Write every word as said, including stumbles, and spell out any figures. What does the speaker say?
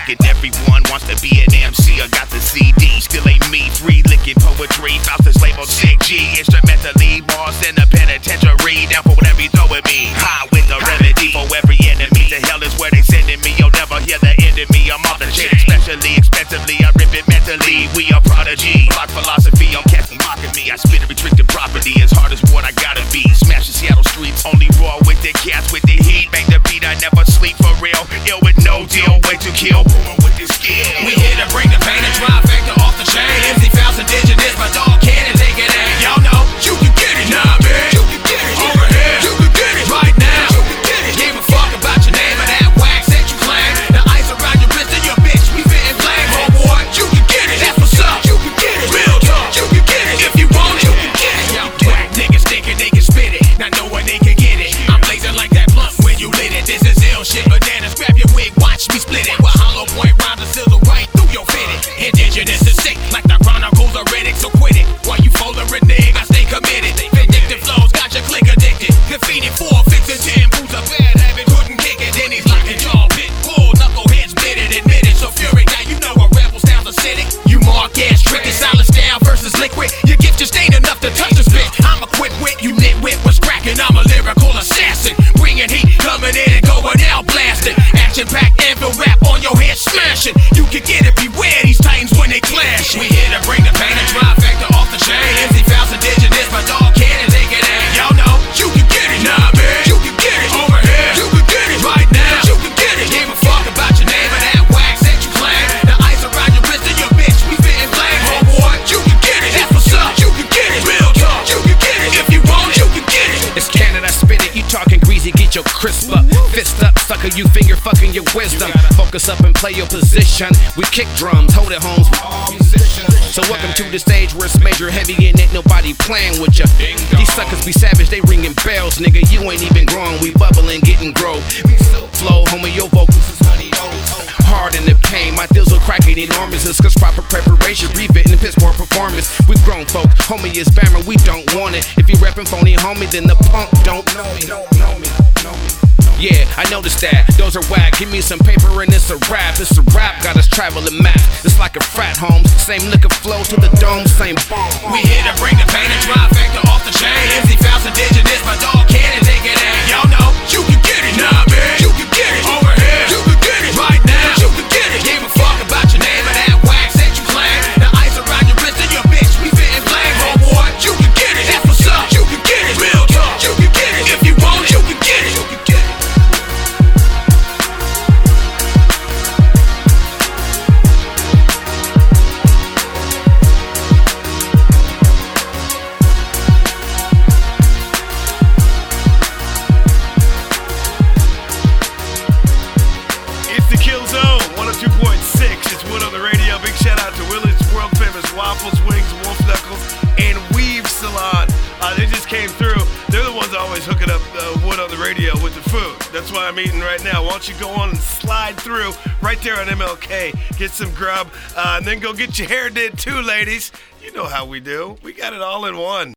thinking everyone wants to be an M C. I got the C D, still ain't me. Free licking poetry, Faustus labeled sick G. Instrumentally, boss in the penitentiary. Down for whatever you throw at me. High with the remedy for every enemy. The hell is where they sending me. You'll never hear the end of me. I'm off the chain, especially expensively. I rip it mentally. We are prodigy. Block philosophy, I'm catching mocking me. I spit a restricted property as hard as what I gotta be. Smash the Seattle streets, only raw with the cats with the heat. Bang the beat, I never sleep for real. Ill with no deal, way to kill. Booming with this skill. We here to bring the pain and trifecta off the chain. M C Fouls indigenous, my dog cannon take it in. Y'all know you can get it, nah man. You can get it over here. You can get it right now. You can get it. Give a fuck about your name and that wax that you claim. The ice around your wrist and your bitch, we fitting flame. Oh boy, you can get it. That's what's up. You can get it. Real talk. You can get it. If you want it, you can get it. Y'all whack niggas thinking they can spit it, not knowing they can get it. I'm blazing like that blunt when you lit it. This is ill shit. Bananas, grab your wig, watch me split it. With hollow point round the sizzle right through your fitted. Indigenous is sick like the chronicles of Riddick, so quit it. While you fold a renege, I stay committed. Vindictive flows got your click addicted. Defeated four, fixing ten, boots a bad habit, couldn't kick it. Then he's locking jaw, pit bull, knuckleheads split it, admit it. So fury, now you know a rebel sounds acidic. You mark ass tricky, solid style versus liquid. Your gift just ain't enough to touch the spit. I'm equipped with you nitwit, what's cracking? I'm a lyrical assassin, bringing heat, coming in and going out blasting. Action packed anvil rap on your head smashing. You can get it, beware these titans when they clash. We here to bring the pain and trifecta off the chain. M C Fouls indigenous, my dog cannon take it in. Y'all know you can get it, nah man. You can get it over here. You can get it right now. You can get it. Give a fuck about your name and that wax that you claim. The ice around your wrist and your bitch, we fitting flame. Oh boy, you can get it. That's what's up. You can get it. Real talk. You can get it. If you want it, you can get it. It's Canada, spit it. You talking greasy, get your crisp up. Fist up, sucker, you finger fucking your wisdom. Focus up and play your position. We kick drums, hold it homes with all musicians. So welcome to the stage where it's major heavy and ain't nobody playing with ya. These suckers be savage, they ringing bells, nigga. You ain't even growing, we bubbling, getting grow. Flow, homie, your vocals is honey. Hard in the pain, my deals are cracking enormous. It's cause proper preparation, revitting the piss poor performance. We grown folk, homie is Bammer, we don't want it. If you reppin' phony homie, then the punk don't know me. Don't know me, know me. Yeah, I noticed that. Those are whack. Give me some paper and it's a rap. It's a rap, got us traveling map. It's like a frat home. Same liquor flow to the dome, same bomb. We here to bring the pain and trifecta off the chain. M C Fouls indigenous, my dog cannon take it in. Y'all know you can get it, nah man. You can get it over here. You can get it right now. You can get it. Give a fuck about your name and that wax that you claim. The ice around your wrist and your bitch, we fitting flame. Oh boy, you can get it. That's what's up. You can get it. Real talk. You can get it. If you want it, you can get it. You can get it. Waffles, wings, wolf knuckles, and weave salon. Uh, they just came through. They're the ones always hooking up uh, wood on the radio with the food. That's why I'm eating right now. Why don't you go on and slide through right there on M L K, get some grub, uh, and then go get your hair did too, ladies. You know how we do. We got it all in one.